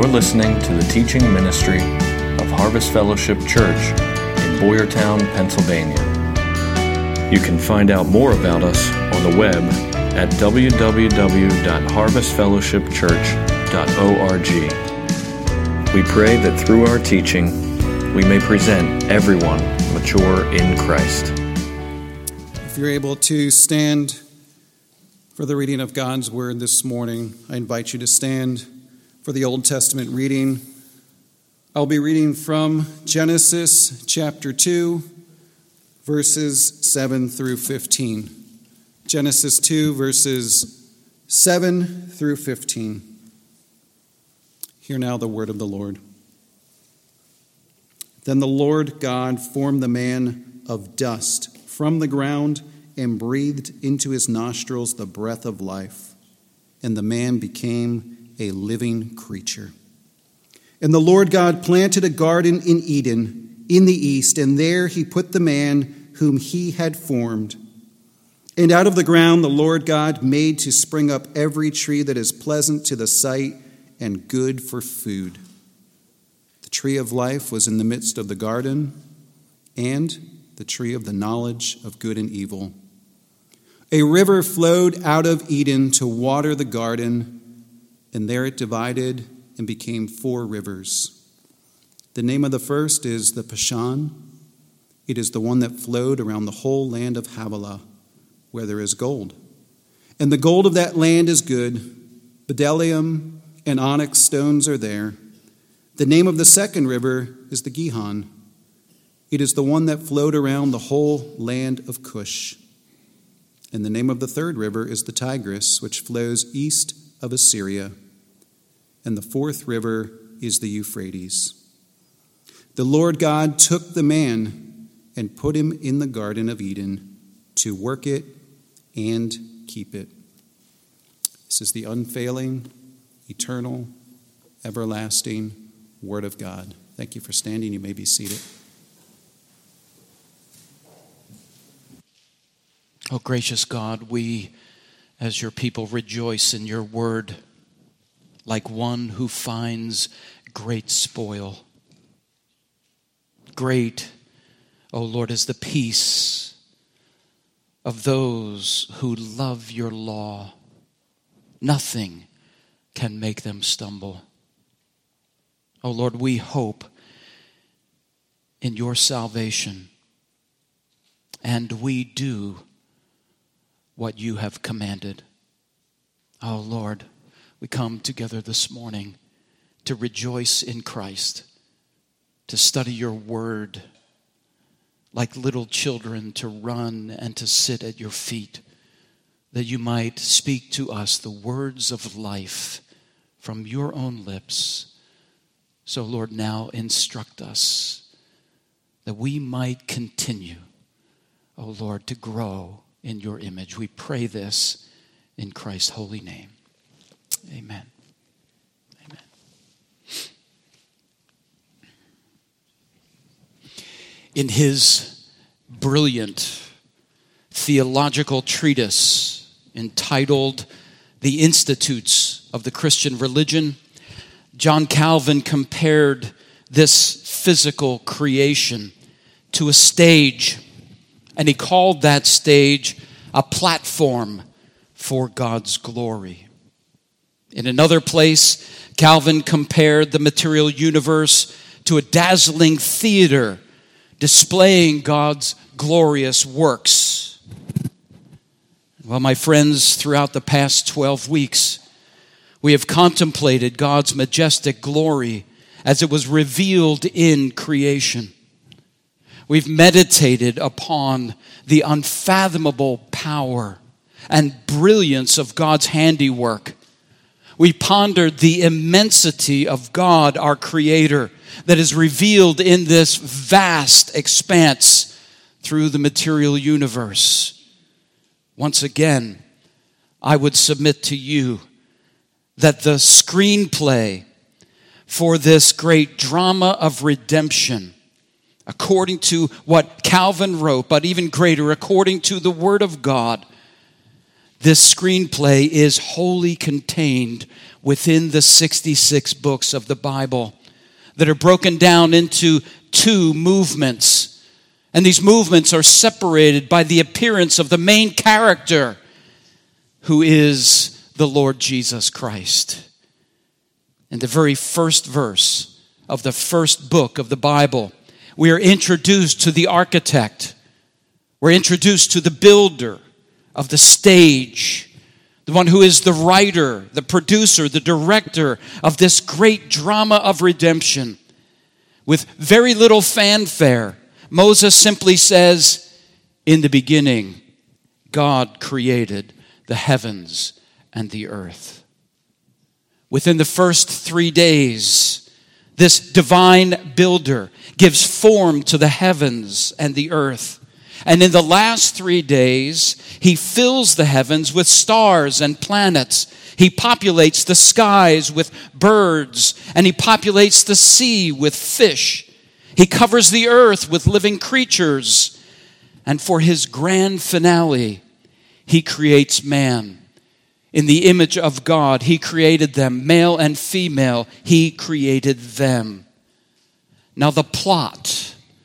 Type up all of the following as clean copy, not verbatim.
You're listening to the teaching ministry of Harvest Fellowship Church in Boyertown, Pennsylvania. You can find out more about us on the web at www.harvestfellowshipchurch.org. We pray that through our teaching, we may present everyone mature in Christ. If you're able to stand for the reading of God's Word this morning, I invite you to stand for the Old Testament reading. I'll be reading from Genesis chapter 2, verses 7 through 15. Genesis 2, verses 7 through 15. Hear now the word of the Lord. Then the Lord God formed the man of dust from the ground and breathed into his nostrils the breath of life, and the man became a living creature. And the Lord God planted a garden in Eden in the east, and there he put the man whom he had formed. And out of the ground the Lord God made to spring up every tree that is pleasant to the sight and good for food. The tree of life was in the midst of the garden, and the tree of the knowledge of good and evil. A river flowed out of Eden to water the garden, and there it divided and became 4 rivers. The name of the first is the Pishon. It is the one that flowed around the whole land of Havilah, where there is gold. And the gold of that land is good. Bdellium and onyx stones are there. The name of the second river is the Gihon. It is the one that flowed around the whole land of Cush. And the name of the third river is the Tigris, which flows east of Assyria. And the fourth river is the Euphrates. The Lord God took the man and put him in the Garden of Eden to work it and keep it. This is the unfailing, eternal, everlasting Word of God. Thank you for standing. You may be seated. Oh, gracious God, we, as your people, rejoice in your word like one who finds great spoil. Great, O Lord, is the peace of those who love your law. Nothing can make them stumble. O Lord, we hope in your salvation, and we do what you have commanded. Oh Lord, we come together this morning to rejoice in Christ, to study your word like little children, to run and to sit at your feet, that you might speak to us the words of life from your own lips. So Lord, now instruct us that we might continue, oh Lord, to grow in your image. We pray this in Christ's holy name. Amen. Amen. In his brilliant theological treatise entitled The Institutes of the Christian Religion, John Calvin compared this physical creation to a stage, and he called that stage a platform for God's glory. In another place, Calvin compared the material universe to a dazzling theater displaying God's glorious works. Well, my friends, throughout the past 12 weeks, we have contemplated God's majestic glory as it was revealed in creation. We've meditated upon the unfathomable power and brilliance of God's handiwork. We pondered the immensity of God, our Creator, that is revealed in this vast expanse through the material universe. Once again, I would submit to you that the screenplay for this great drama of redemption, according to what Calvin wrote, but even greater, according to the Word of God, This screenplay is wholly contained within the 66 books of the Bible that are broken down into 2 movements. And these movements are separated by the appearance of the main character, who is the Lord Jesus Christ. In the very first verse of the first book of the Bible, we are introduced to the architect. We're introduced to the builder of the stage, the one who is the writer, the producer, the director of this great drama of redemption. With very little fanfare, Moses simply says, "In the beginning, God created the heavens and the earth." Within the first 3 days, this divine builder gives form to the heavens and the earth. And in the last 3 days, he fills the heavens with stars and planets. He populates the skies with birds, and he populates the sea with fish. He covers the earth with living creatures. And for his grand finale, he creates man. In the image of God, he created them, male and female. He created them. Now the plot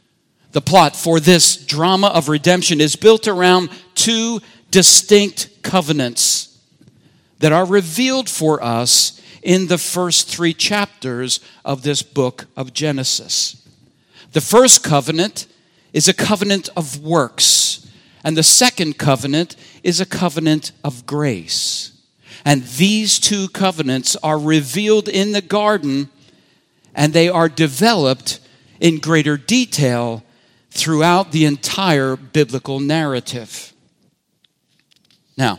for this drama of redemption is built around 2 distinct covenants that are revealed for us in the first 3 chapters of this book of Genesis. The first covenant is a covenant of works, and the second covenant is a covenant of grace. And these 2 covenants are revealed in the garden, and they are developed in greater detail throughout the entire biblical narrative. Now,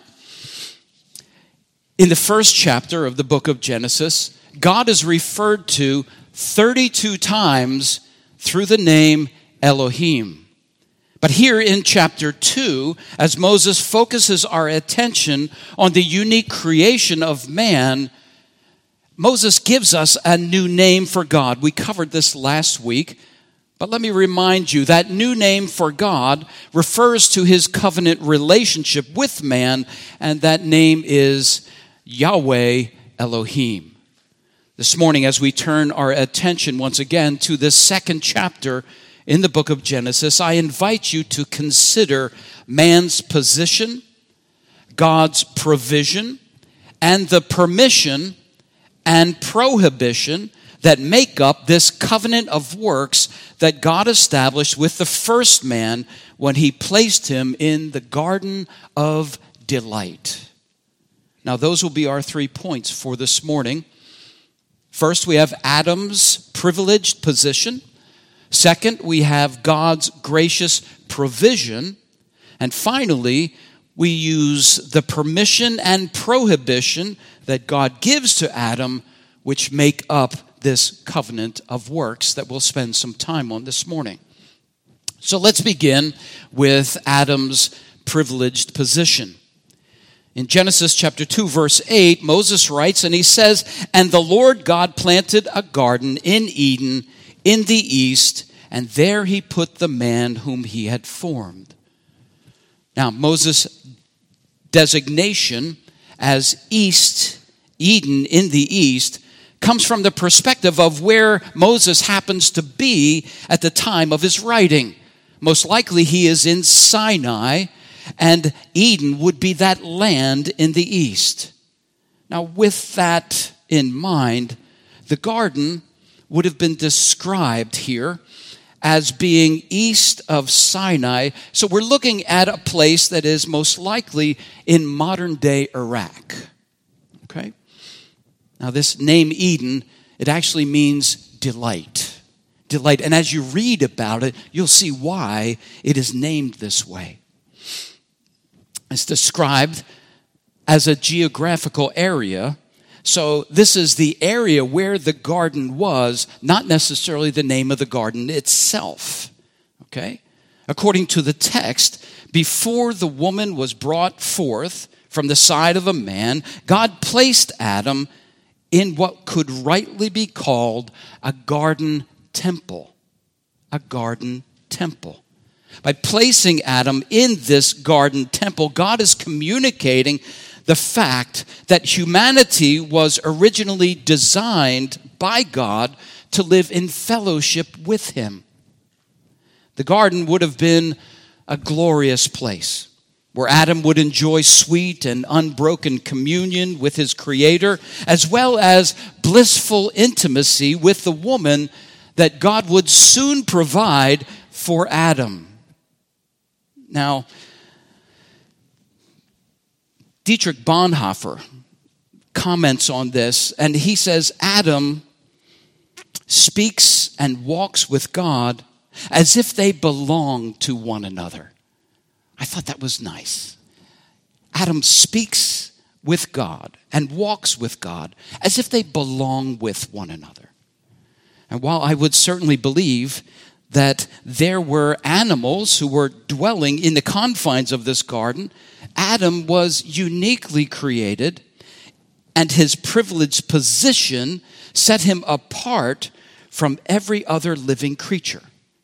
in the first chapter of the book of Genesis, God is referred to 32 times through the name Elohim. But here in chapter 2, as Moses focuses our attention on the unique creation of man, Moses gives us a new name for God. We covered this last week. But let me remind you, that new name for God refers to his covenant relationship with man, and that name is Yahweh Elohim. This morning, as we turn our attention once again to this second chapter in the book of Genesis, I invite you to consider man's position, God's provision, and the permission and prohibition that make up this covenant of works that God established with the first man when he placed him in the Garden of Delight. Now, those will be our 3 points for this morning. First, we have Adam's privileged position. Second, we have God's gracious provision. And finally, we use the permission and prohibition that God gives to Adam, which make up this covenant of works that we'll spend some time on this morning. So let's begin with Adam's privileged position. In Genesis chapter 2, verse 8, Moses writes, and he says, "And the Lord God planted a garden in Eden in the east, and there he put the man whom he had formed." Now, Moses' designation as East, Eden in the east, comes from the perspective of where Moses happens to be at the time of his writing. Most likely he is in Sinai, and Eden would be that land in the east. Now, with that in mind, the garden would have been described here as being east of Sinai. So we're looking at a place that is most likely in modern-day Iraq. Okay? Now, this name Eden, it actually means delight. Delight. And as you read about it, you'll see why it is named this way. It's described as a geographical area. So this is the area where the garden was, not necessarily the name of the garden itself. Okay? According to the text, before the woman was brought forth from the side of a man, God placed Adam in what could rightly be called a garden temple. A garden temple. By placing Adam in this garden temple, God is communicating the fact that humanity was originally designed by God to live in fellowship with him. The garden would have been a glorious place where Adam would enjoy sweet and unbroken communion with his Creator, as well as blissful intimacy with the woman that God would soon provide for Adam. Now, Dietrich Bonhoeffer comments on this, and he says, Adam speaks and walks with God as if they belong to one another. I thought that was nice. Adam speaks with God and walks with God as if they belong with one another. And while I would certainly believe that there were animals who were dwelling in the confines of this garden, Adam was uniquely created, and his privileged position set him apart from every other living creature.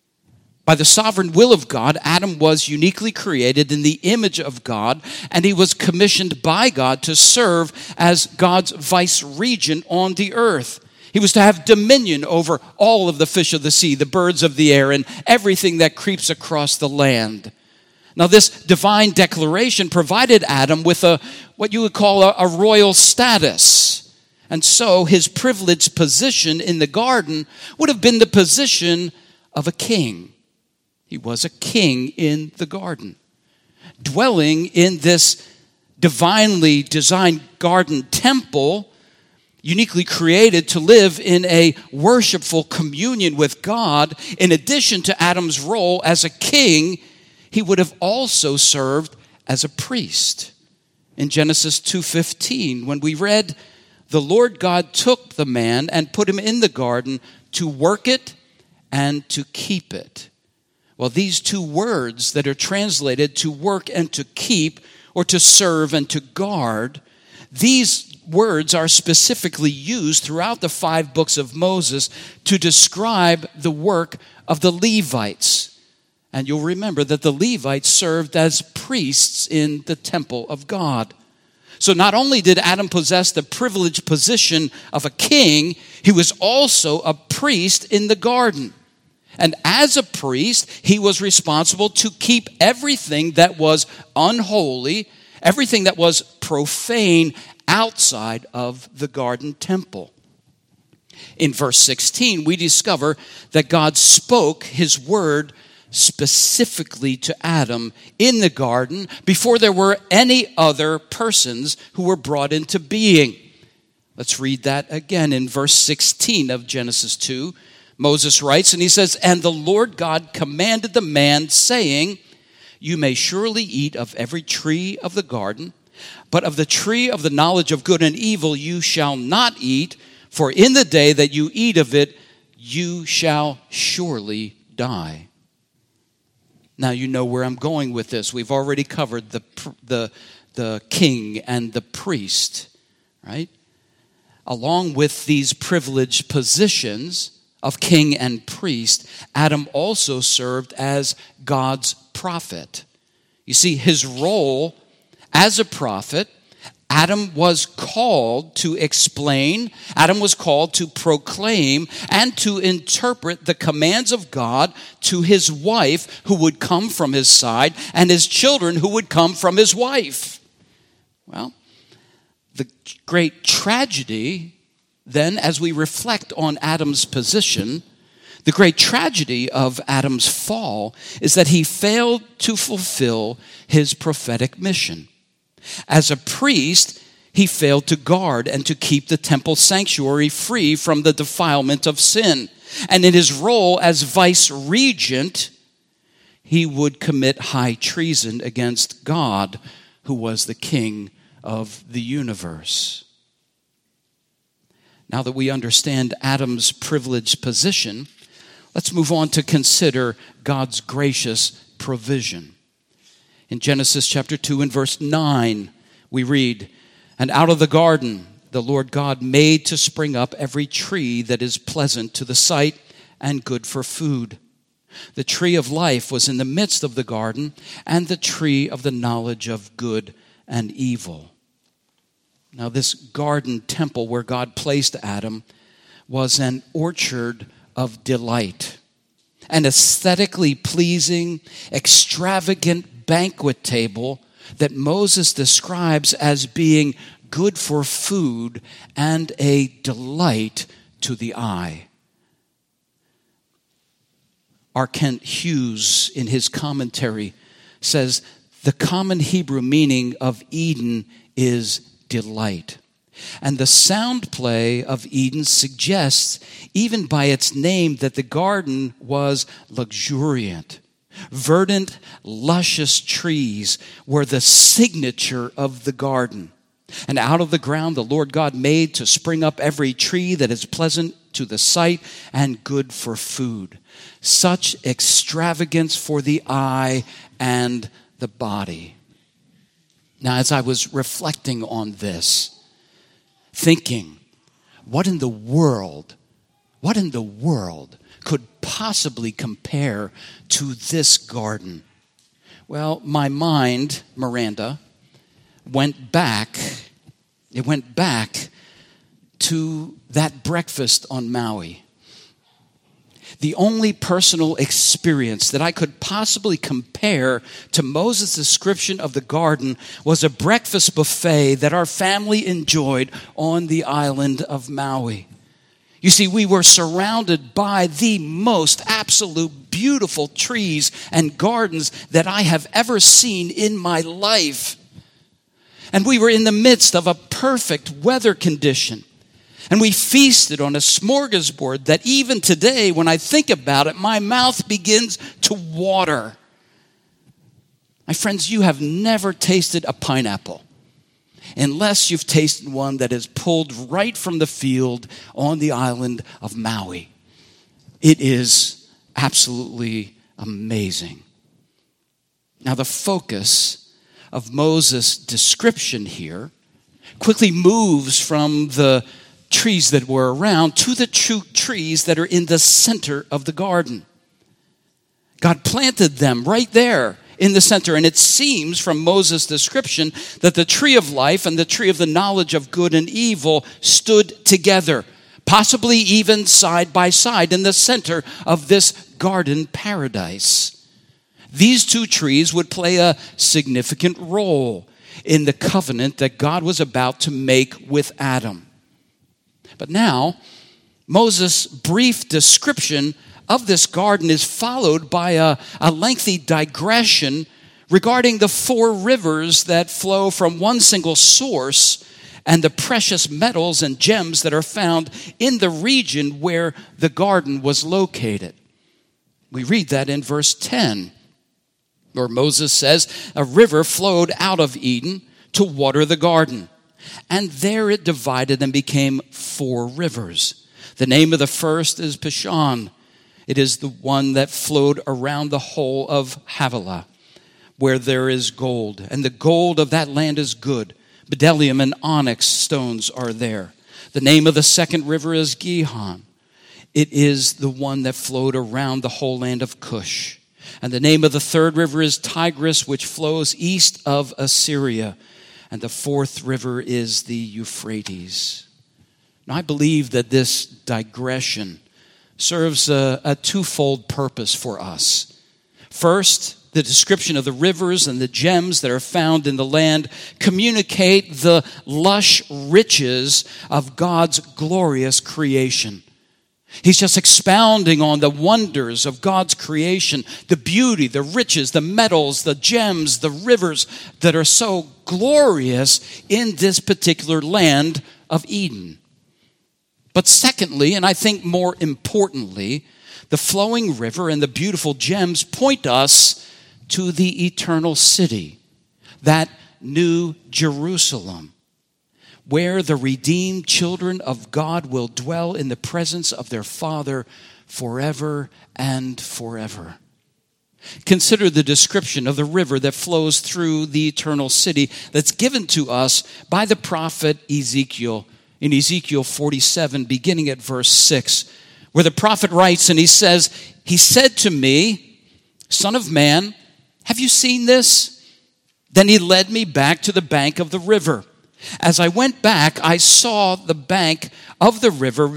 By the sovereign will of God, Adam was uniquely created in the image of God, and he was commissioned by God to serve as God's vice-regent on the earth. He was to have dominion over all of the fish of the sea, the birds of the air, and everything that creeps across the land. Now, this divine declaration provided Adam with what you would call a royal status. And so his privileged position in the garden would have been the position of a king. He was a king in the garden, dwelling in this divinely designed garden temple, uniquely created to live in a worshipful communion with God. In addition to Adam's role as a king, he would have also served as a priest. In Genesis 2:15, when we read, the Lord God took the man and put him in the garden to work it and to keep it. Well, these two words that are translated to work and to keep, or to serve and to guard, these words are specifically used throughout the 5 books of Moses to describe the work of the Levites. And you'll remember that the Levites served as priests in the temple of God. So not only did Adam possess the privileged position of a king, he was also a priest in the garden. And as a priest, he was responsible to keep everything that was unholy, everything that was profane, outside of the garden temple. In verse 16, we discover that God spoke his word specifically to Adam in the garden before there were any other persons who were brought into being. Let's read that again in verse 16 of Genesis 2. Moses writes, and he says, "And the Lord God commanded the man, saying, you may surely eat of every tree of the garden, but of the tree of the knowledge of good and evil you shall not eat, for in the day that you eat of it, you shall surely die." Now you know where I'm going with this. We've already covered the king and the priest, right? Along with these privileged positions of king and priest, Adam also served as God's prophet. You see, his role as a prophet, Adam was called to explain, Adam was called to proclaim, and to interpret the commands of God to his wife who would come from his side, and his children who would come from his wife. Well, the great tragedy, then, as we reflect on Adam's position, the great tragedy of Adam's fall is that he failed to fulfill his prophetic mission. As a priest, he failed to guard and to keep the temple sanctuary free from the defilement of sin. And in his role as vice-regent, he would commit high treason against God, who was the king of the universe. Now that we understand Adam's privileged position, let's move on to consider God's gracious provision. In Genesis chapter 2 and verse 9, we read, "And out of the garden the Lord God made to spring up every tree that is pleasant to the sight and good for food. The tree of life was in the midst of the garden, and the tree of the knowledge of good and evil. Now, this garden temple where God placed Adam was an orchard of delight, an aesthetically pleasing, extravagant banquet table that Moses describes as being good for food and a delight to the eye. R. Kent Hughes, in his commentary, says the common Hebrew meaning of Eden is delight. And the sound play of Eden suggests, even by its name, that the garden was luxuriant. Verdant, luscious trees were the signature of the garden. And out of the ground the Lord God made to spring up every tree that is pleasant to the sight and good for food. Such extravagance for the eye and the body. Now, as I was reflecting on this, thinking, what in the world could possibly compare to this garden? Well, my mind, Miranda, went back to that breakfast on Maui. The only personal experience that I could possibly compare to Moses' description of the garden was a breakfast buffet that our family enjoyed on the island of Maui. You see, we were surrounded by the most absolute beautiful trees and gardens that I have ever seen in my life. And we were in the midst of a perfect weather condition. And we feasted on a smorgasbord that even today, when I think about it, my mouth begins to water. My friends, you have never tasted a pineapple unless you've tasted one that is pulled right from the field on the island of Maui. It is absolutely amazing. Now, the focus of Moses' description here quickly moves from the trees that were around to the trees that are in the center of the garden. God planted them right there in the center, and it seems from Moses' description that the tree of life and the tree of the knowledge of good and evil stood together, possibly even side by side in the center of this garden paradise. These two trees would play a significant role in the covenant that God was about to make with Adam. But now, Moses' brief description of this garden is followed by a lengthy digression regarding the 4 rivers that flow from one single source and the precious metals and gems that are found in the region where the garden was located. We read that in verse 10, where Moses says, a river flowed out of Eden to water the garden. And there it divided and became 4 rivers. The name of the first is Pishon. It is the one that flowed around the whole of Havilah, where there is gold. And the gold of that land is good. Bdellium and onyx stones are there. The name of the second river is Gihon. It is the one that flowed around the whole land of Cush. And the name of the third river is Tigris, which flows east of Assyria. And the 4th river is the Euphrates. Now, I believe that this digression serves a twofold purpose for us. First, the description of the rivers and the gems that are found in the land communicate the lush riches of God's glorious creation. He's just expounding on the wonders of God's creation, the beauty, the riches, the metals, the gems, the rivers that are so glorious in this particular land of Eden. But secondly, and I think more importantly, the flowing river and the beautiful gems point us to the eternal city, that new Jerusalem, where the redeemed children of God will dwell in the presence of their Father forever and forever. Consider the description of the river that flows through the eternal city that's given to us by the prophet Ezekiel in Ezekiel 47, beginning at verse 6, where the prophet writes and he says, "He said to me, 'Son of man, have you seen this?' Then he led me back to the bank of the river. As I went back, I saw on the bank of the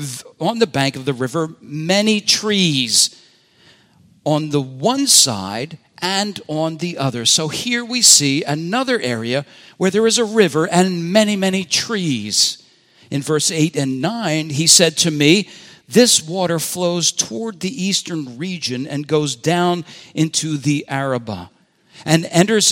river, many trees on the one side and on the other." So here we see another area where there is a river and many, many trees. In verse 8 and 9, he said to me, "This water flows toward the eastern region and goes down into the Arabah and enters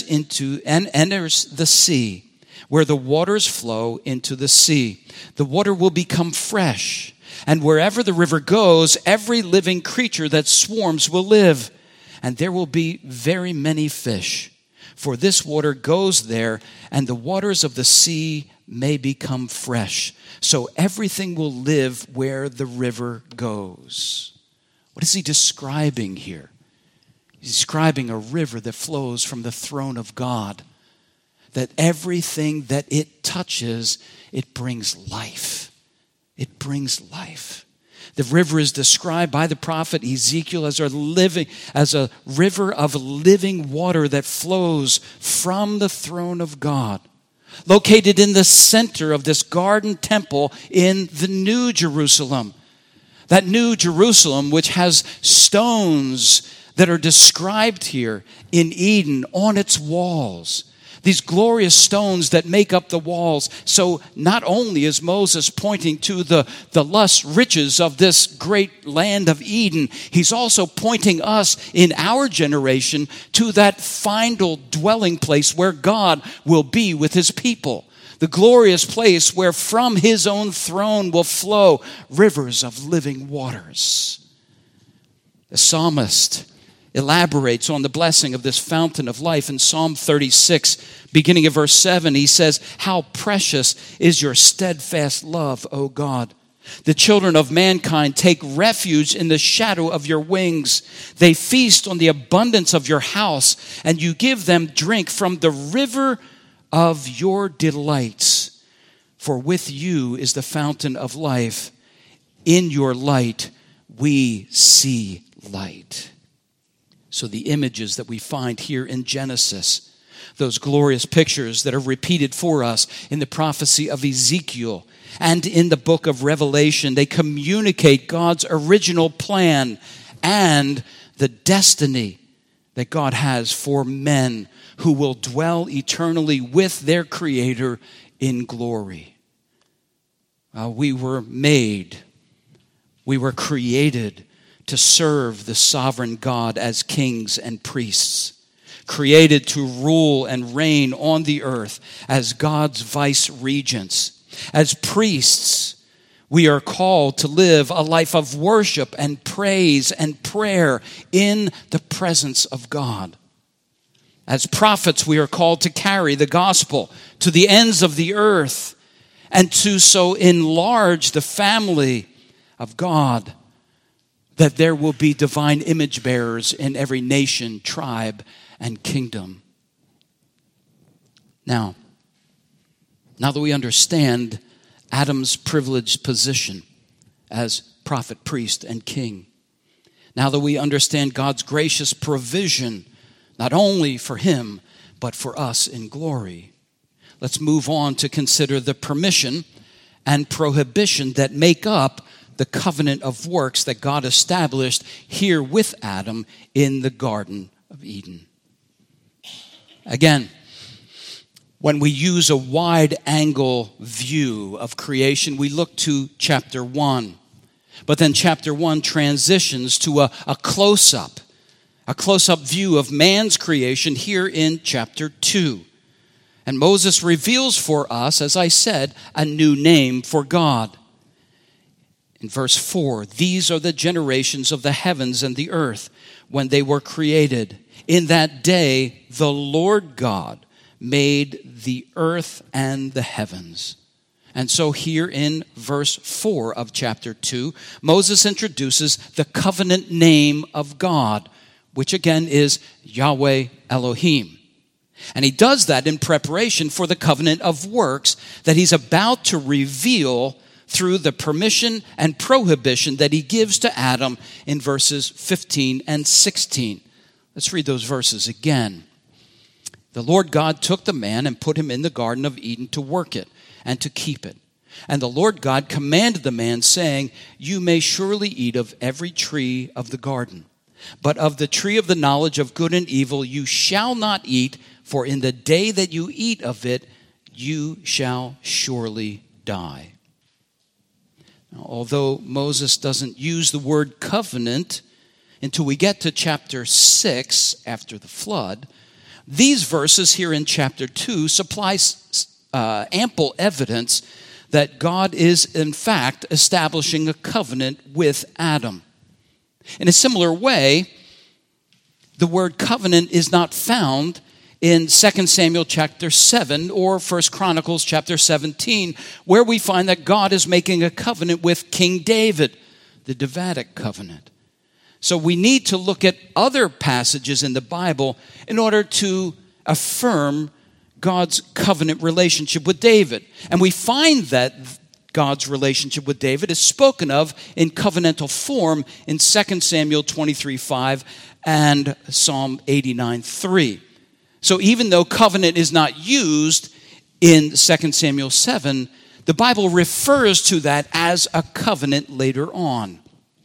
the sea, where the waters flow into the sea. The water will become fresh, and wherever the river goes, every living creature that swarms will live, and there will be very many fish. For this water goes there, and the waters of the sea may become fresh. So everything will live where the river goes." What is he describing here? He's describing a river that flows from the throne of God, that everything that it touches, it brings life. It brings life. The river is described by the prophet Ezekiel as a river of living water that flows from the throne of God, located in the center of this garden temple in the New Jerusalem. That New Jerusalem, which has stones that are described here in Eden on its walls. These glorious stones that make up the walls. So not only is Moses pointing to the lush riches of this great land of Eden, he's also pointing us in our generation to that final dwelling place where God will be with his people. The glorious place where from his own throne will flow rivers of living waters. The psalmist elaborates on the blessing of this fountain of life in Psalm 36, beginning of verse 7. He says, "How precious is your steadfast love, O God. The children of mankind take refuge in the shadow of your wings. They feast on the abundance of your house, and you give them drink from the river of your delights. For with you is the fountain of life. In your light we see light." So the images that we find here in Genesis, those glorious pictures that are repeated for us in the prophecy of Ezekiel and in the book of Revelation, they communicate God's original plan and the destiny that God has for men who will dwell eternally with their Creator in glory. We were created to serve the sovereign God as kings and priests, created to rule and reign on the earth as God's vice regents. As priests, we are called to live a life of worship and praise and prayer in the presence of God. As prophets, we are called to carry the gospel to the ends of the earth and to so enlarge the family of God that there will be divine image bearers in every nation, tribe, and kingdom. Now that we understand Adam's privileged position as prophet, priest, and king, now that we understand God's gracious provision, not only for him, but for us in glory, let's move on to consider the permission and prohibition that make up the covenant of works that God established here with Adam in the Garden of Eden. Again, when we use a wide-angle view of creation, we look to chapter 1. But then chapter 1 transitions to a close-up view of man's creation here in chapter 2. And Moses reveals for us, as I said, a new name for God. In verse 4, "These are the generations of the heavens and the earth when they were created. In that day, the Lord God made the earth and the heavens." And so here in verse 4 of chapter 2, Moses introduces the covenant name of God, which again is Yahweh Elohim. And he does that in preparation for the covenant of works that he's about to reveal through the permission and prohibition that he gives to Adam in verses 15 and 16. Let's read those verses again. The Lord God took the man and put him in the Garden of Eden to work it and to keep it. And the Lord God commanded the man, saying, You may surely eat of every tree of the garden, but of the tree of the knowledge of good and evil you shall not eat, for in the day that you eat of it, you shall surely die. Now, although Moses doesn't use the word covenant until we get to chapter 6 after the flood, these verses here in chapter 2 supply ample evidence that God is in fact establishing a covenant with Adam. In a similar way, the word covenant is not found in 2 Samuel chapter 7 or 1 Chronicles chapter 17, where we find that God is making a covenant with King David, the Davidic covenant. So we need to look at other passages in the Bible in order to affirm God's covenant relationship with David. And we find that God's relationship with David is spoken of in covenantal form in 2 Samuel 23:5 and Psalm 89:3. So even though covenant is not used in 2 Samuel 7, the Bible refers to that as a covenant later on.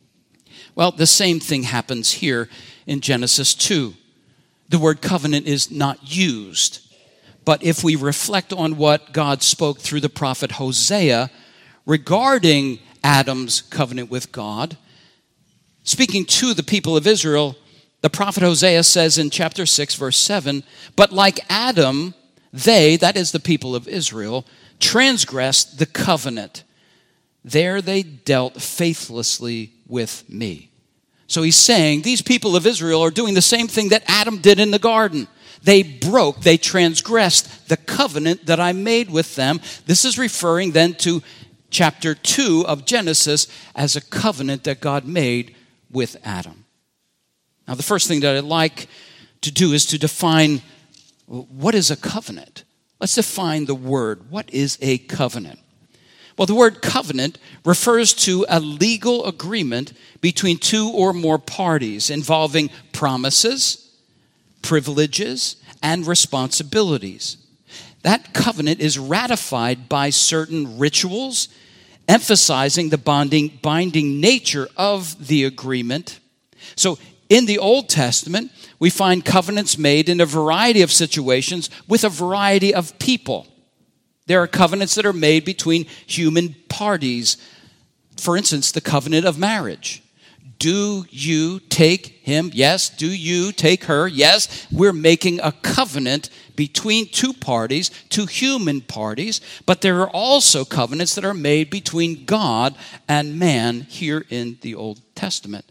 Well, the same thing happens here in Genesis 2. The word covenant is not used. But if we reflect on what God spoke through the prophet Hosea regarding Adam's covenant with God, speaking to the people of Israel, the prophet Hosea says in chapter 6, verse 7, But like Adam, they, that is the people of Israel, transgressed the covenant. There they dealt faithlessly with me. So he's saying these people of Israel are doing the same thing that Adam did in the garden. They transgressed the covenant that I made with them. This is referring then to chapter 2 of Genesis as a covenant that God made with Adam. Now, the first thing that I'd like to do is to define what is a covenant. Let's define the word. What is a covenant? Well, the word covenant refers to a legal agreement between two or more parties involving promises, privileges, and responsibilities. That covenant is ratified by certain rituals, emphasizing the binding nature of the agreement. So in the Old Testament, we find covenants made in a variety of situations with a variety of people. There are covenants that are made between human parties. For instance, the covenant of marriage. Do you take him? Yes. Do you take her? Yes. We're making a covenant between two parties, two human parties, but there are also covenants that are made between God and man here in the Old Testament.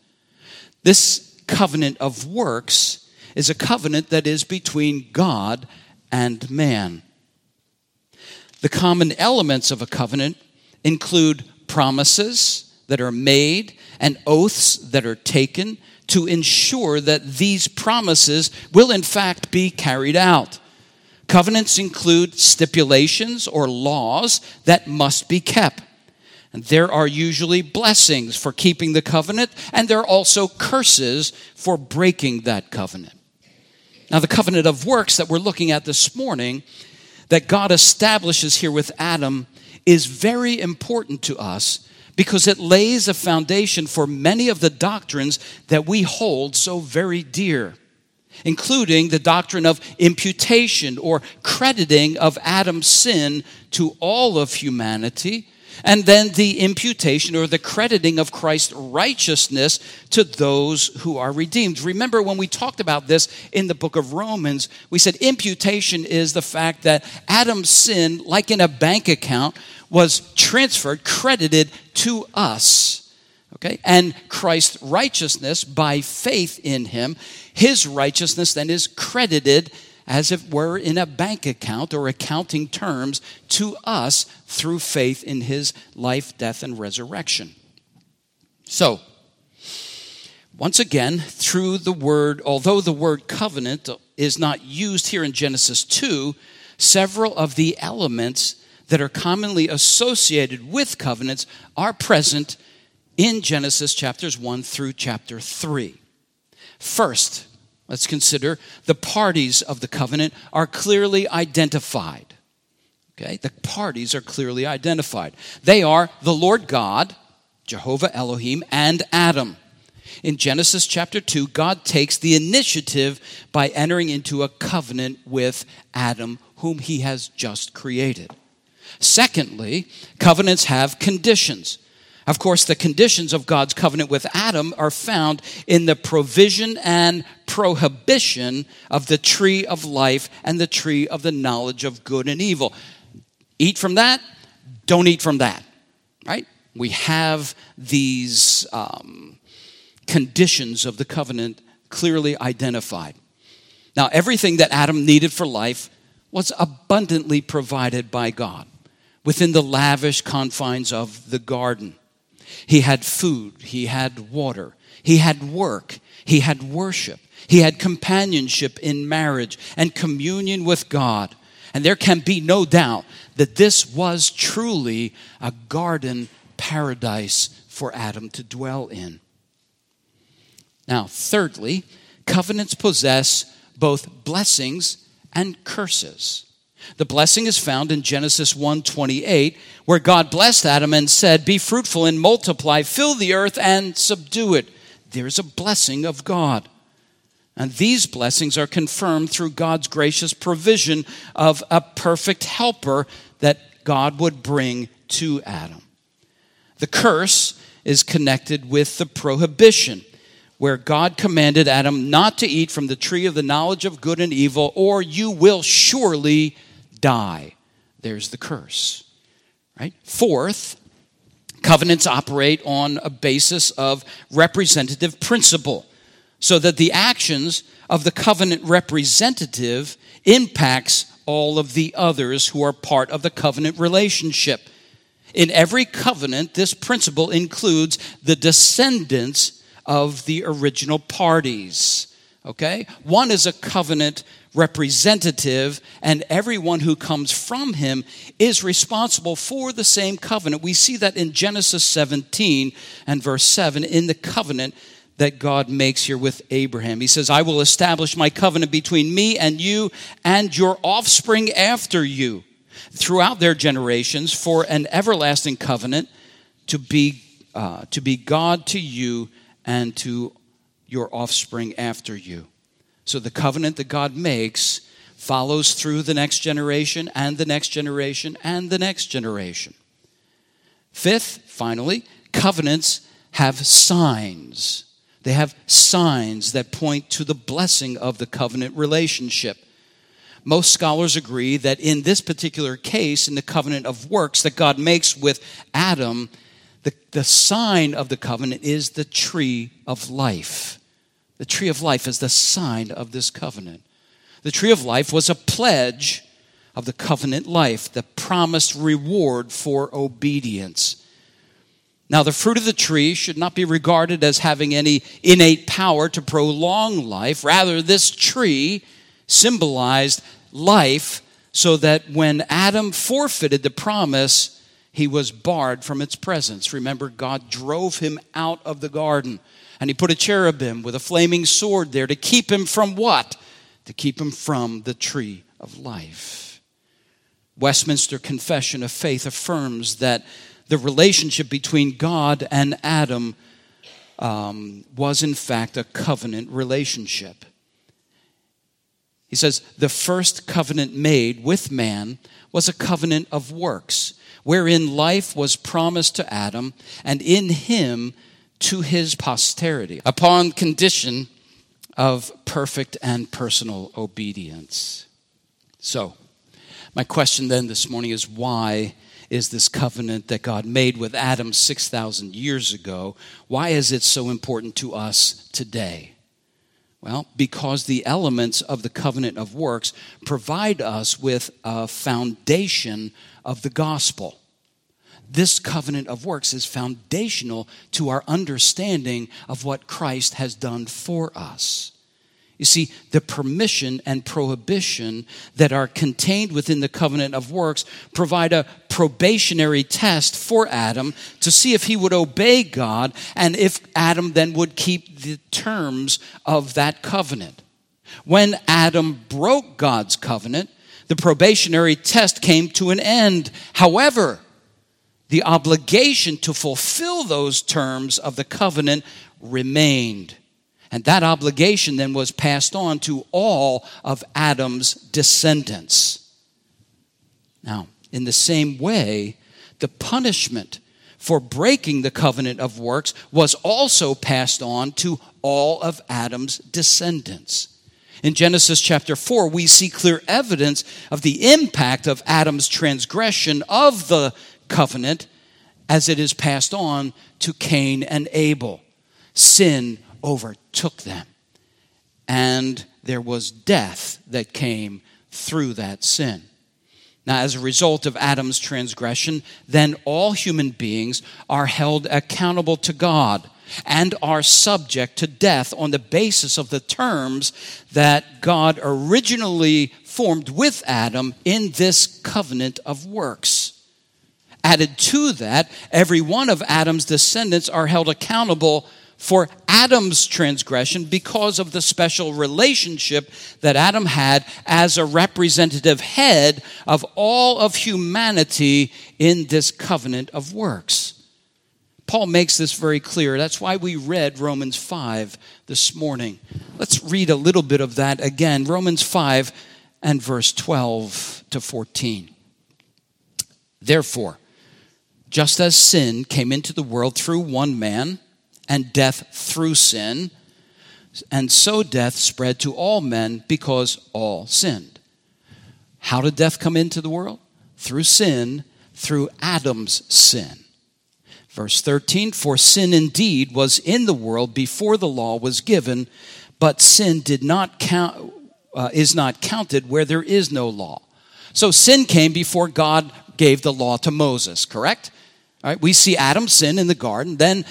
This covenant of works is a covenant that is between God and man. The common elements of a covenant include promises that are made and oaths that are taken to ensure that these promises will in fact be carried out. Covenants include stipulations or laws that must be kept. And there are usually blessings for keeping the covenant, and there are also curses for breaking that covenant. Now, the covenant of works that we're looking at this morning, that God establishes here with Adam, is very important to us because it lays a foundation for many of the doctrines that we hold so very dear, including the doctrine of imputation or crediting of Adam's sin to all of humanity, and then the imputation or the crediting of Christ's righteousness to those who are redeemed. Remember when we talked about this in the book of Romans, we said imputation is the fact that Adam's sin, like in a bank account, was transferred, credited to us. Okay? And Christ's righteousness, by faith in him, his righteousness then is credited as if were in a bank account or accounting terms to us through faith in his life, death, and resurrection. So, once again, through the word, although the word covenant is not used here in Genesis 2, several of the elements that are commonly associated with covenants are present in Genesis chapters 1 through chapter 3. First, let's consider the parties of the covenant are clearly identified. Okay, the parties are clearly identified. They are the Lord God, Jehovah Elohim, and Adam. In Genesis chapter 2, God takes the initiative by entering into a covenant with Adam, whom he has just created. Secondly, covenants have conditions. Of course, the conditions of God's covenant with Adam are found in the provision and prohibition of the tree of life and the tree of the knowledge of good and evil. Eat from that, don't eat from that, right? We have these conditions of the covenant clearly identified. Now, everything that Adam needed for life was abundantly provided by God within the lavish confines of the garden. He had food, he had water, he had work, he had worship, he had companionship in marriage and communion with God. And there can be no doubt that this was truly a garden paradise for Adam to dwell in. Now, thirdly, covenants possess both blessings and curses. The blessing is found in Genesis 1:28, where God blessed Adam and said, "Be fruitful and multiply, fill the earth and subdue it." There's a blessing of God. And these blessings are confirmed through God's gracious provision of a perfect helper that God would bring to Adam. The curse is connected with the prohibition, where God commanded Adam not to eat from the tree of the knowledge of good and evil, or you will surely die. There's the curse, right? Fourth, covenants operate on a basis of representative principle, so that the actions of the covenant representative impacts all of the others who are part of the covenant relationship. In every covenant, this principle includes the descendants of the original parties. Okay? One is a covenant representative, and everyone who comes from him is responsible for the same covenant. We see that in Genesis 17 and verse 7 in the covenant that God makes here with Abraham. He says, "I will establish my covenant between me and you and your offspring after you throughout their generations for an everlasting covenant to be God to you and to your offspring after you." So the covenant that God makes follows through the next generation and the next generation and the next generation. Fifth, finally, covenants have signs. They have signs that point to the blessing of the covenant relationship. Most scholars agree that in this particular case, in the covenant of works that God makes with Adam, the sign of the covenant is the tree of life. The tree of life is the sign of this covenant. The tree of life was a pledge of the covenant life, the promised reward for obedience. Now, the fruit of the tree should not be regarded as having any innate power to prolong life. Rather, this tree symbolized life so that when Adam forfeited the promise, he was barred from its presence. Remember, God drove him out of the garden, and he put a cherubim with a flaming sword there to keep him from what? To keep him from the tree of life. Westminster Confession of Faith affirms that the relationship between God and Adam was in fact a covenant relationship. He says, the first covenant made with man was a covenant of works, wherein life was promised to Adam and in him to his posterity, upon condition of perfect and personal obedience. So, my question then this morning is, why is this covenant that God made with Adam 6,000 years ago, why is it so important to us today? Well, because the elements of the covenant of works provide us with a foundation of the gospel. This covenant of works is foundational to our understanding of what Christ has done for us. You see, the permission and prohibition that are contained within the covenant of works provide a probationary test for Adam to see if he would obey God and if Adam then would keep the terms of that covenant. When Adam broke God's covenant, the probationary test came to an end. However, the obligation to fulfill those terms of the covenant remained. And that obligation then was passed on to all of Adam's descendants. Now, in the same way, the punishment for breaking the covenant of works was also passed on to all of Adam's descendants. In Genesis chapter 4, we see clear evidence of the impact of Adam's transgression of the covenant as it is passed on to Cain and Abel. Sin overtook them, and there was death that came through that sin. Now, as a result of Adam's transgression, then all human beings are held accountable to God and are subject to death on the basis of the terms that God originally formed with Adam in this covenant of works. Added to that, every one of Adam's descendants are held accountable for Adam's transgression because of the special relationship that Adam had as a representative head of all of humanity in this covenant of works. Paul makes this very clear. That's why we read Romans 5 this morning. Let's read a little bit of that again. Romans 5 and verse 12 to 14. Therefore, just as sin came into the world through one man, and death through sin, and so death spread to all men because all sinned. How did death come into the world? Through sin, through Adam's sin. Verse 13, for sin indeed was in the world before the law was given, but sin did not count, is not counted where there is no law. So sin came before God gave the law to Moses, correct? All right, we see Adam's sin in the garden, then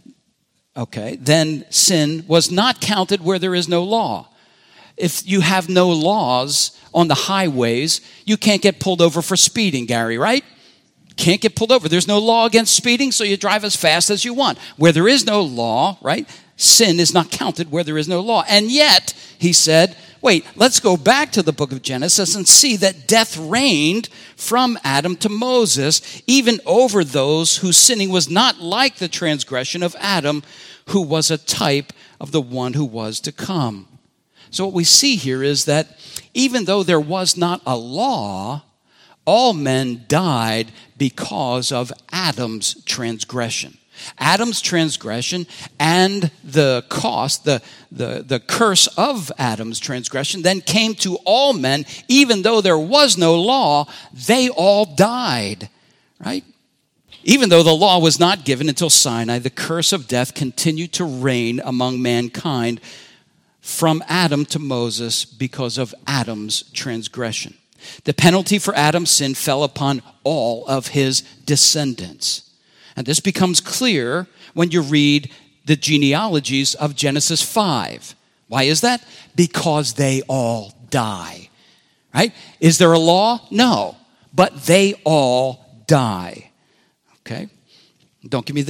sin was not counted where there is no law. If you have no laws on the highways, you can't get pulled over for speeding, Gary, right? Can't get pulled over. There's no law against speeding, so you drive as fast as you want. Where there is no law, right? Sin is not counted where there is no law. And yet, he said, wait, let's go back to the book of Genesis and see that death reigned from Adam to Moses, even over those whose sinning was not like the transgression of Adam, who was a type of the one who was to come. So what we see here is that even though there was not a law, all men died because of Adam's transgression. Adam's transgression and the cost, the curse of Adam's transgression then came to all men. Even though there was no law, they all died, right? Even though the law was not given until Sinai, the curse of death continued to reign among mankind from Adam to Moses because of Adam's transgression. The penalty for Adam's sin fell upon all of his descendants. And this becomes clear when you read the genealogies of Genesis 5. Why is that? Because they all die, right? Is there a law? No, but they all die, okay? Don't give me the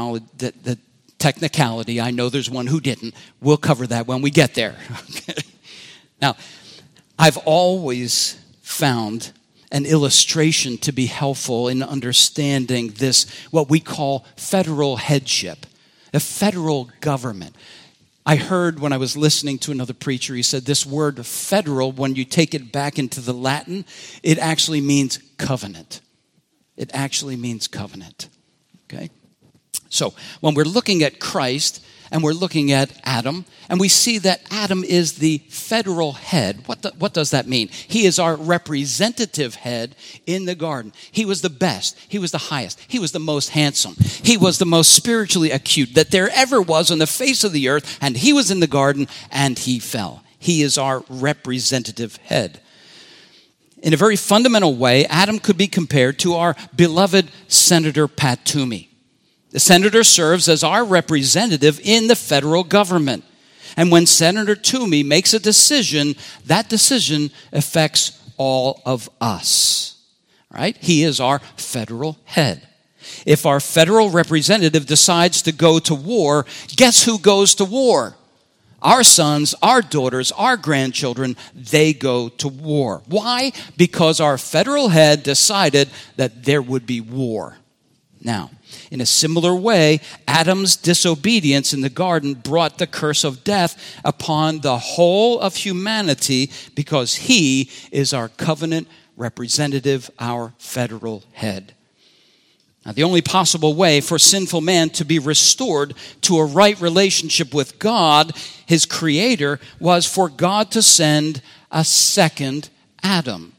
technicality. I know there's one who didn't. We'll cover that when we get there. Now, I've always found an illustration to be helpful in understanding this, what we call federal headship, a federal government. I heard when I was listening to another preacher, he said this word federal, when you take it back into the Latin, it actually means covenant. It actually means covenant, okay? So when we're looking at Christ and we're looking at Adam, and we see that Adam is the federal head. What does that mean? He is our representative head in the garden. He was the best. He was the highest. He was the most handsome. He was the most spiritually acute that there ever was on the face of the earth, and he was in the garden, and he fell. He is our representative head. In a very fundamental way, Adam could be compared to our beloved Senator Pat Toomey. The senator serves as our representative in the federal government. And when Senator Toomey makes a decision, that decision affects all of us, right? He is our federal head. If our federal representative decides to go to war, guess who goes to war? Our sons, our daughters, our grandchildren, they go to war. Why? Because our federal head decided that there would be war. Now, in a similar way, Adam's disobedience in the garden brought the curse of death upon the whole of humanity because he is our covenant representative, our federal head. Now, the only possible way for sinful man to be restored to a right relationship with God, his creator, was for God to send a second Adam,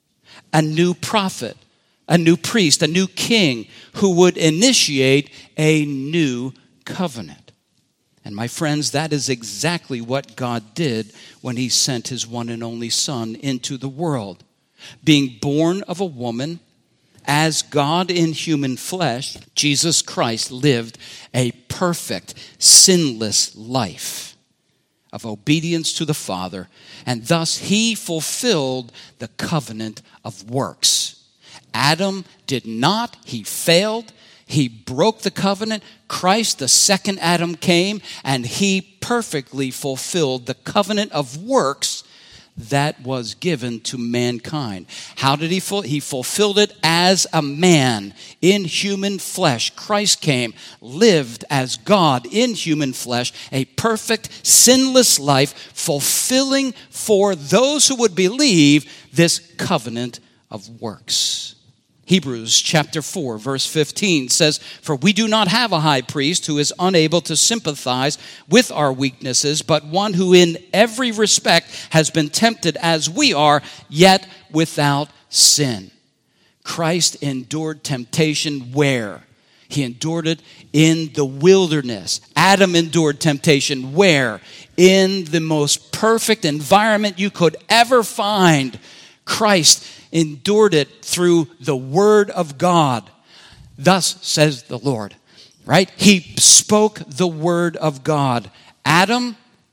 a new prophet, a new priest, a new king who would initiate a new covenant. And my friends, that is exactly what God did when he sent his one and only Son into the world. Being born of a woman, as God in human flesh, Jesus Christ lived a perfect, sinless life of obedience to the Father, and thus he fulfilled the covenant of works. Adam did not, he failed, he broke the covenant. Christ, the second Adam, came, and he perfectly fulfilled the covenant of works that was given to mankind. How did he fulfill? He fulfilled it as a man in human flesh. Christ came, lived as God in human flesh, a perfect, sinless life, fulfilling for those who would believe this covenant of works. Hebrews chapter 4, verse 15 says, "For we do not have a high priest who is unable to sympathize with our weaknesses, but one who in every respect has been tempted as we are, yet without sin." Christ endured temptation where? He endured it in the wilderness. Adam endured temptation where? In the most perfect environment you could ever find. Christ endured it through the word of God. Thus says the Lord, right? He spoke the word of God. Adam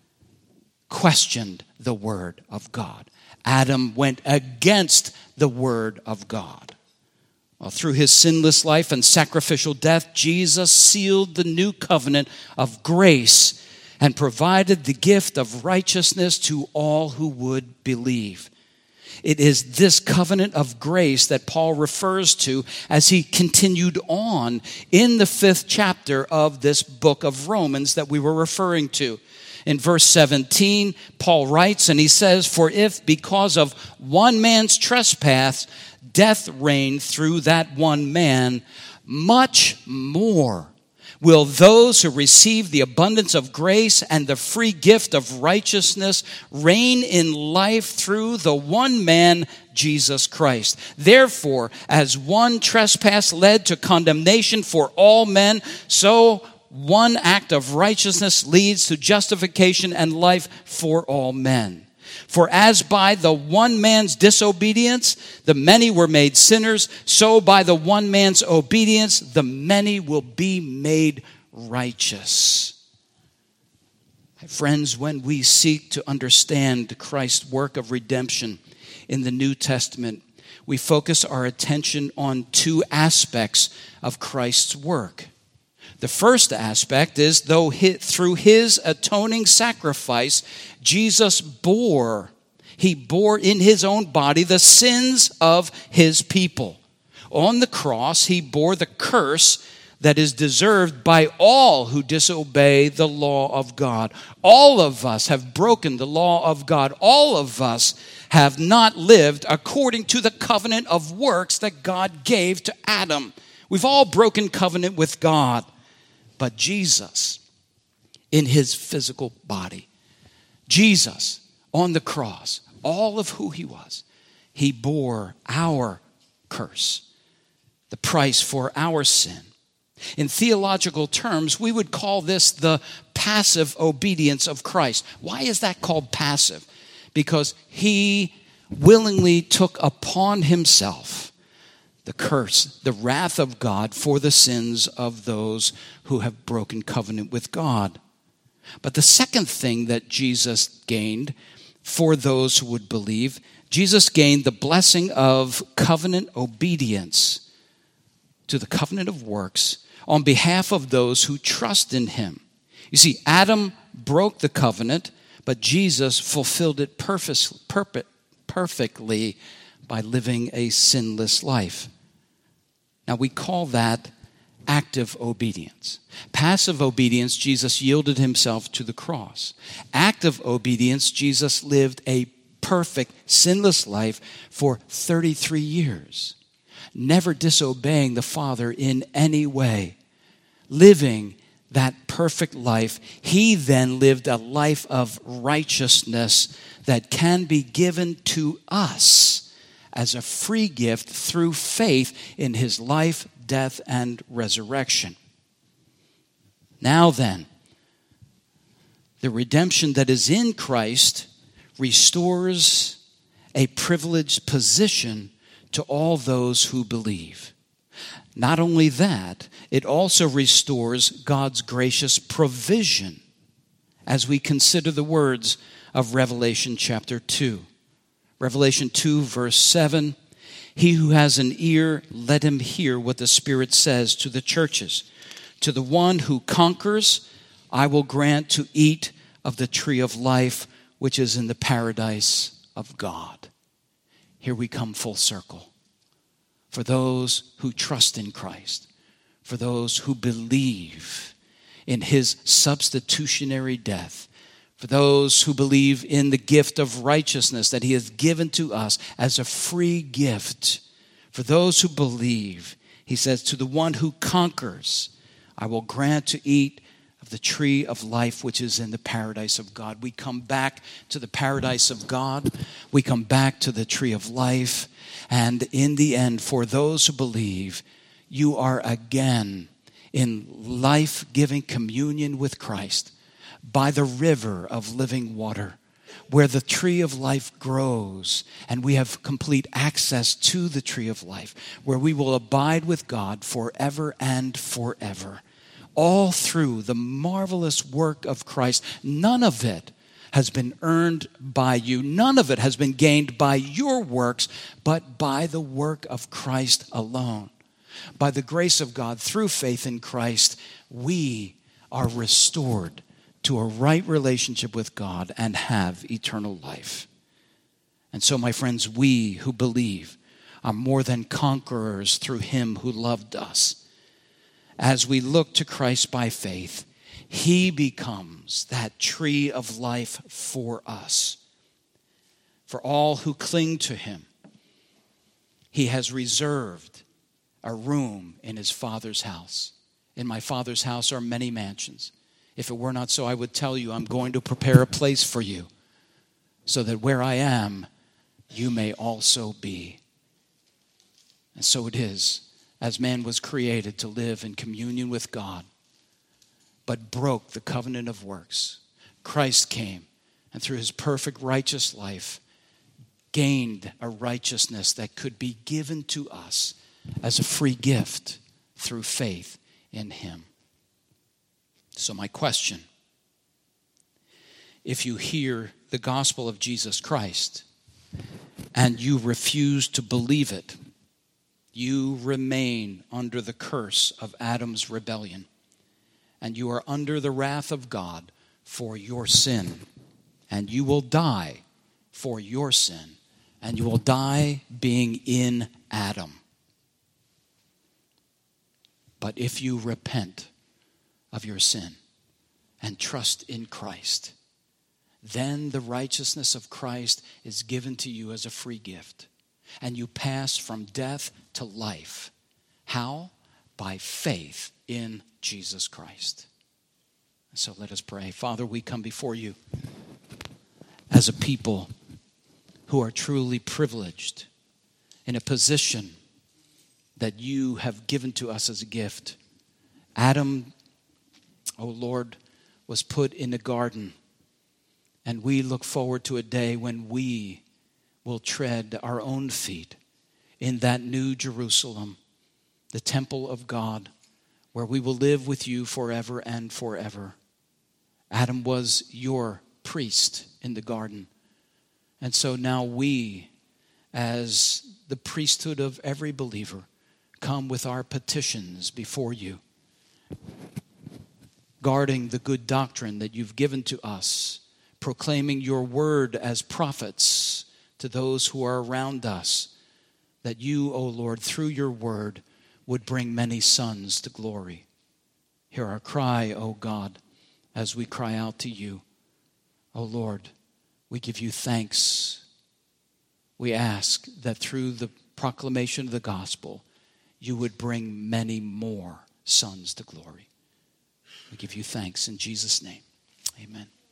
questioned the word of God. Adam went against the word of God. Well, through his sinless life and sacrificial death, Jesus sealed the new covenant of grace and provided the gift of righteousness to all who would believe. It is this covenant of grace that Paul refers to as he continued on in the 5th chapter of this book of Romans that we were referring to. In verse 17, Paul writes and he says, "For if because of one man's trespass, death reigned through that one man, much more will those who receive the abundance of grace and the free gift of righteousness reign in life through the one man, Jesus Christ. Therefore, as one trespass led to condemnation for all men, so one act of righteousness leads to justification and life for all men. For as by the one man's disobedience, the many were made sinners, so by the one man's obedience, the many will be made righteous." My friends, when we seek to understand Christ's work of redemption in the New Testament, we focus our attention on two aspects of Christ's work. The first aspect is, though through his atoning sacrifice, Jesus bore in his own body the sins of his people. On the cross, he bore the curse that is deserved by all who disobey the law of God. All of us have broken the law of God. All of us have not lived according to the covenant of works that God gave to Adam. We've all broken covenant with God. But Jesus, in his physical body, Jesus on the cross, all of who he was, he bore our curse, the price for our sin. In theological terms, we would call this the passive obedience of Christ. Why is that called passive? Because he willingly took upon himself the curse, the wrath of God for the sins of those who have broken covenant with God. But the second thing that Jesus gained for those who would believe, Jesus gained the blessing of covenant obedience to the covenant of works on behalf of those who trust in him. You see, Adam broke the covenant, but Jesus fulfilled it perfectly by living a sinless life. Now, we call that active obedience. Passive obedience, Jesus yielded himself to the cross. Active obedience, Jesus lived a perfect, sinless life for 33 years, never disobeying the Father in any way. Living that perfect life, he then lived a life of righteousness that can be given to us as a free gift through faith in his life, death, and resurrection. Now then, the redemption that is in Christ restores a privileged position to all those who believe. Not only that, it also restores God's gracious provision as we consider the words of Revelation chapter 2. Revelation 2, verse 7, "He who has an ear, let him hear what the Spirit says to the churches. To the one who conquers, I will grant to eat of the tree of life, which is in the paradise of God." Here we come full circle. For those who trust in Christ, for those who believe in his substitutionary death, for those who believe in the gift of righteousness that he has given to us as a free gift, for those who believe, he says, to the one who conquers, I will grant to eat of the tree of life which is in the paradise of God. We come back to the paradise of God. We come back to the tree of life. And in the end, for those who believe, you are again in life-giving communion with Christ by the river of living water, where the tree of life grows, and we have complete access to the tree of life, where we will abide with God forever and forever. All through the marvelous work of Christ. None of it has been earned by you. None of it has been gained by your works, but by the work of Christ alone. By the grace of God, through faith in Christ, we are restored to a right relationship with God and have eternal life. And so, my friends, we who believe are more than conquerors through him who loved us. As we look to Christ by faith, he becomes that tree of life for us. For all who cling to him, he has reserved a room in his Father's house. In my Father's house are many mansions. If it were not so, I would tell you, I'm going to prepare a place for you, so that where I am, you may also be. And so it is, as man was created to live in communion with God, but broke the covenant of works. Christ came, and through his perfect righteous life, gained a righteousness that could be given to us as a free gift through faith in him. So my question, if you hear the gospel of Jesus Christ and you refuse to believe it, you remain under the curse of Adam's rebellion, and you are under the wrath of God for your sin, and you will die for your sin, and you will die being in Adam. But if you repent of your sin and trust in Christ, then the righteousness of Christ is given to you as a free gift. And you pass from death to life. How? By faith in Jesus Christ. So let us pray. Father, we come before you as a people who are truly privileged in a position that you have given to us as a gift. Adam, O Lord, was put in a garden, and we look forward to a day when we will tread our own feet in that new Jerusalem, the temple of God, where we will live with you forever and forever. Adam was your priest in the garden. And so now we, as the priesthood of every believer, come with our petitions before you, guarding the good doctrine that you've given to us, proclaiming your word as prophets to those who are around us, that you, O Lord, through your word, would bring many sons to glory. Hear our cry, O God, as we cry out to you. O Lord, we give you thanks. We ask that through the proclamation of the gospel, you would bring many more sons to glory. We give you thanks in Jesus' name. Amen.